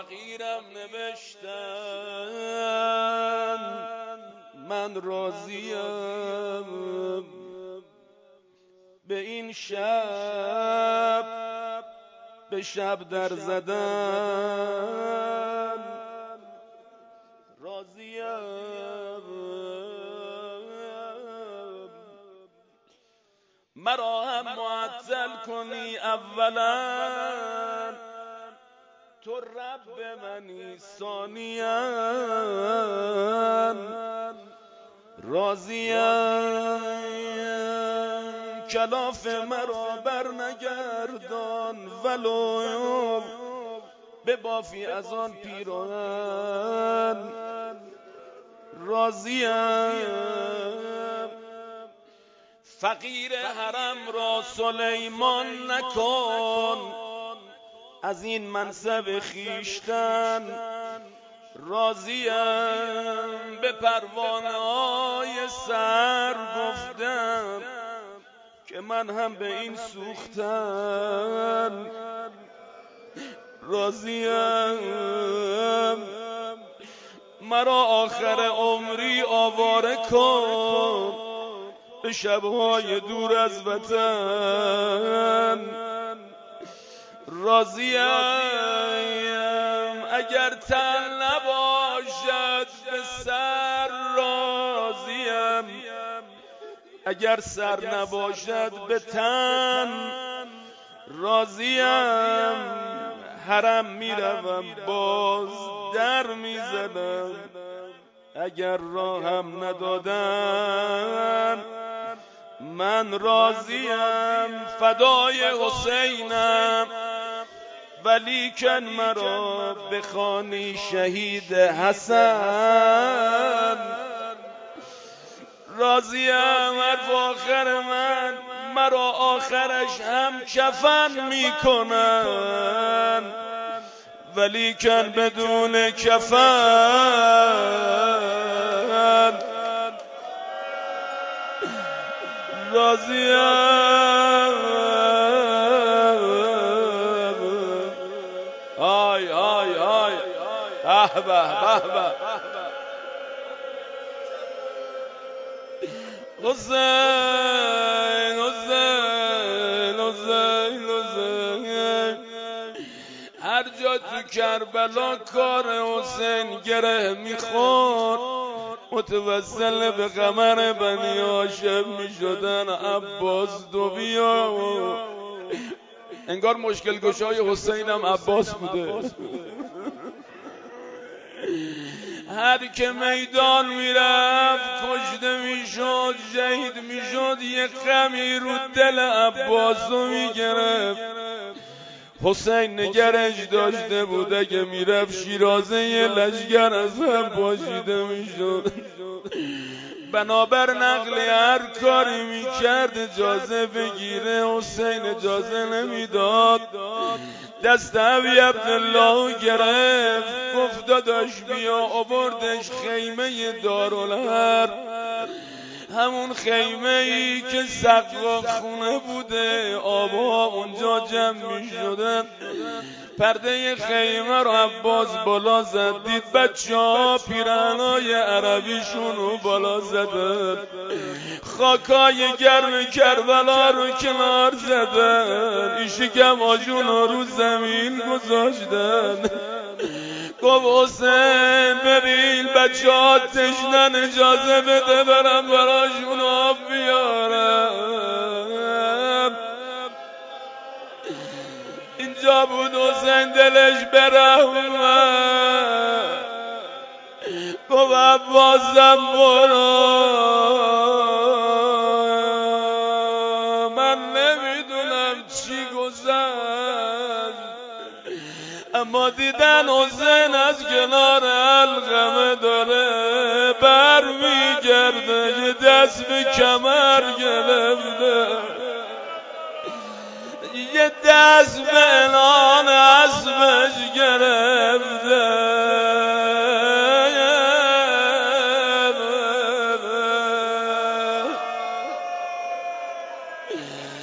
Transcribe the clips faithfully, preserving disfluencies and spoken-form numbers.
فقیرم نوشتن من راضیم به این شب به شب در زدن راضیم مرا هم معطل کنی اولا تو رب منی ثانیا راضیم کلاف مرا بر نگردان ولو به بافی از آن پیراهن راضیم فقیر حرم را سلیمان نکن از این منصب خیشتن راضیم به پروانه های سر گفتم که من هم به این سوختن راضیم مرا آخر عمری آواره کن به شبهای دور از وطن راضیم اگر تن نباشد به سر راضیم اگر سر نباشد به تن راضیم حرم میروم باز در میزنم اگر راهم ندادن من راضیم فدای حسینم ولیکن مرا بخوانی شهید حسن راضیم حرف آخر من مرا آخرش هم کفن میکنن ولیکن بدون کفن راضیم آی آی آی به به به به حسین حسین حسین حسین هر جا تو کربلا کار حسین گره میخورد متوسل به قمر بنی هاشم میشدن عباس دو بیا انگار مشکل گشای حسین هم عباس بوده هر که میدان میرفت کشته میشد شهید میشد یه غمی رو دل عباسو میگرفت حسین نگرش داشته بود اگه میرفت شیرازه یه لشگر از هم پاشیده میشد بنابر نقل هر کاری میکرد اجازه بگیره حسین اجازه نمیداد دست ابی عبدالله گرفت گفت داداش بیا آوردش خیمه دارالحرب همون خیمه ای که سقف خونه بوده آبها اونجا جمع می شدن پرده خیمه رو عباس بالا زد دید بچه ها پیرهنای عربیشون رو بالا زدن خاکای گرم کربلا رو کنار زدن این شکم آجون رو زمین گذاشتن گفت حسین ببین بچه ها تشنن اجازه بده برم براشون آب بیارم اینجا بود حسین دلش برحمت گفت عباسم برو من نمیدونم چی گذشت اما دیدن حسین از کنار علقمه داره بر میگرده یه دست به کمر گرفته یه دست به انان اسبش گرفته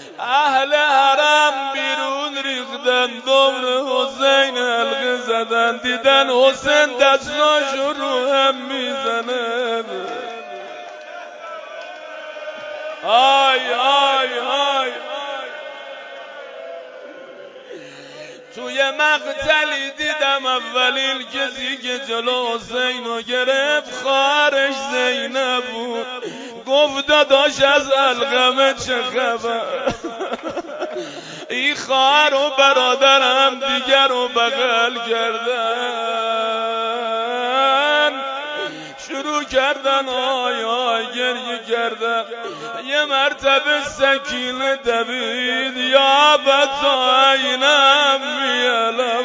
اهل حرم بیرون ریختن دور حسین حلقه زدن زدن دیدن حسین دستاشو رو هم میزنه. آی آی آی توی مقتلی دیدم اولین کسی که جلو حسین رو گرفت خواهرش زینب بود. گفت داداش از علقمه چه خبر؟ این خواهر و برادرم دیگر رو بغل کردن، شروع کردن آی آی گریه کردن. یه مرتبه سکینه دوید یا بتا اینم میالم.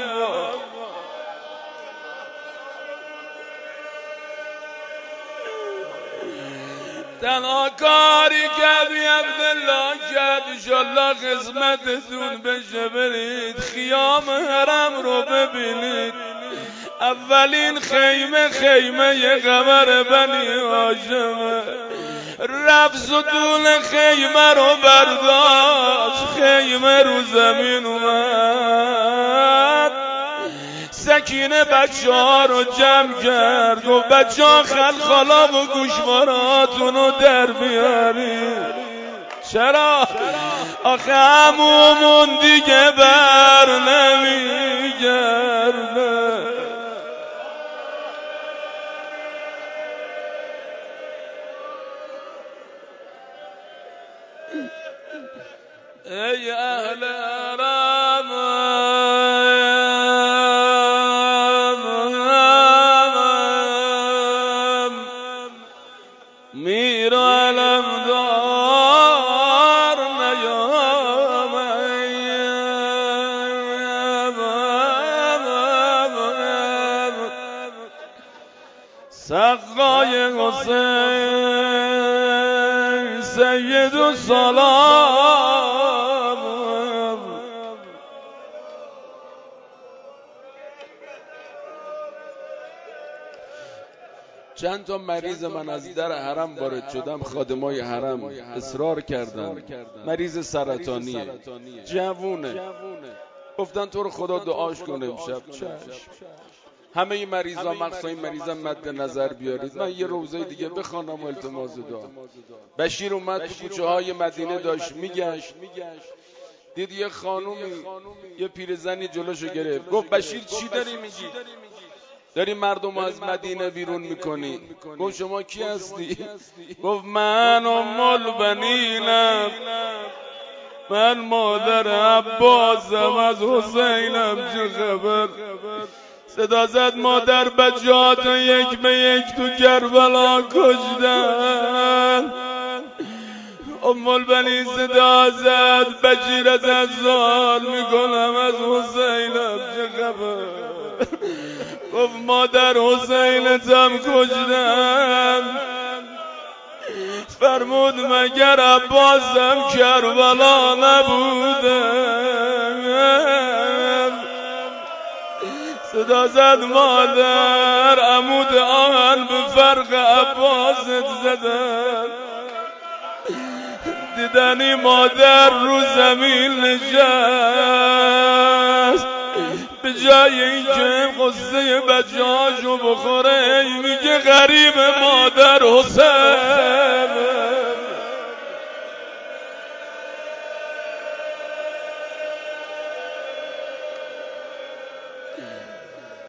تنها کاری که بی عبدالله کرد انشالله قسمتتون بشه برید خیام حرم رو ببینید. اولین خیمه خیمه قمر بنی هاشمه. رفت ستون خیمه رو برداشت، خیمه رو زمین اومد. سکینه بچه ها رو جمع کرد و بچه ها خلخالا و گوشواراتون رو در بیارید. چرا؟ آخه عمومون دیگه بر نمیگرده. ای اهل حرم میر علم دار نیام سقای حسین سید و سلام. چند تا مریض من از در حرم وارد شدم، خادمای حرم اصرار کردن مریض سرطانیه، جوونه، گفتن تو رو خدا دعاش کن امشب. همه این مریضا مخصوصا این مریضا مد نظر بیارید. من یه روزه دیگه بخوانم و التماس دعا. بشیر اومد تو کوچه های مدینه داشت میگشت، دید یه خانومی یه پیرزنی جلوشو گرفت. گفت بشیر چی داری میگی؟ داری مردم از مدینه بیرون میکنی. گفت شما کی هستی؟ گفت من ام البنینم، من مادر عباسم، از حسینم چه خبر؟ صدا زد مادر بچه‌هاتو یک به یک تو کربلا کشتن. ام البنین صدا زد بشیر از ازال میکنم، از حسینم چه خبر؟ گفت مادر حسینتم کشتن. فرمود مگر عباسم کربلا نبوده؟ صدا زد مادر عمود آهن به فرق عباست زدن. دیدنی مادر رو زمین نشست، به جای این که قصه بچه هاشو بخوره میگه غریب مادر حسین.